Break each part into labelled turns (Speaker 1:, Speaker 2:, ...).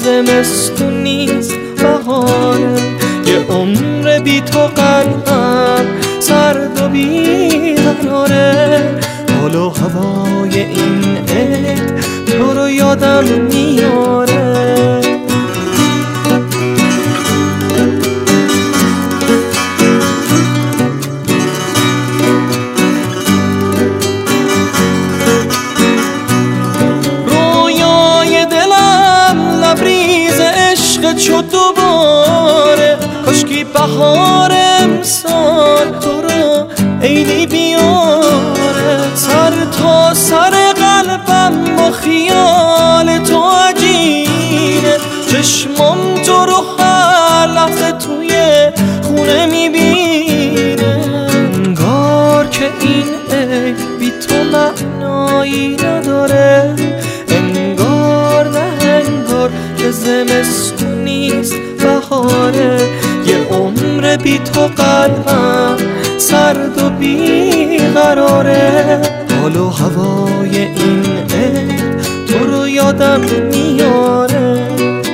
Speaker 1: زمستون نیست بهاره. یه عمر بی تو قلبم سرد و بی قراره. حال و هوای این عید تو رو یادم میاره. چو دوباره کاشکی بهار امسال تو رو عیدی بیاره. سر تا سر قلبم با خیال تو عجینه. چشمم تو رو هر لحظه توی خونه میبینه. انگار که این عید بی تو معنایی نداره. انگار نه انگار که زمستون نیست بهاره. یه عمر بی تو قلبم سرد و بی قراره. حال و هوای این عید تو رو یادم میاره.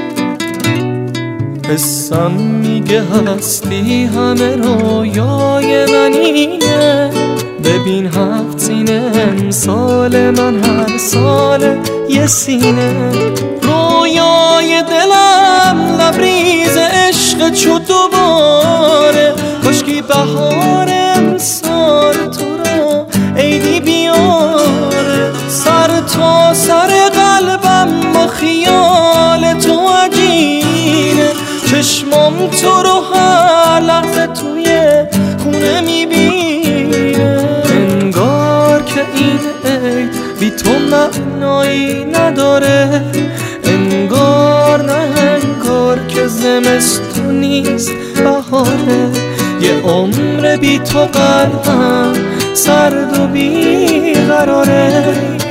Speaker 1: حسم میگه هستی همه رویای من اینه. ببین 7 سینه امسال من هر سال یه سینه. رویای دلم لبریز عشق چو دوباره کاشکی بهار امسال تو رو عیدی بیاره. سر تا سر قلبم با خیال تو عجینه. چشمم تو رو هر لحظه توی خونه میبینه. انگار که این عید بی تو معنایی نداره. انگار نه انگار که زمستون نیست بهاره. یه عمر بی تو قلبم سرد و بی قراره.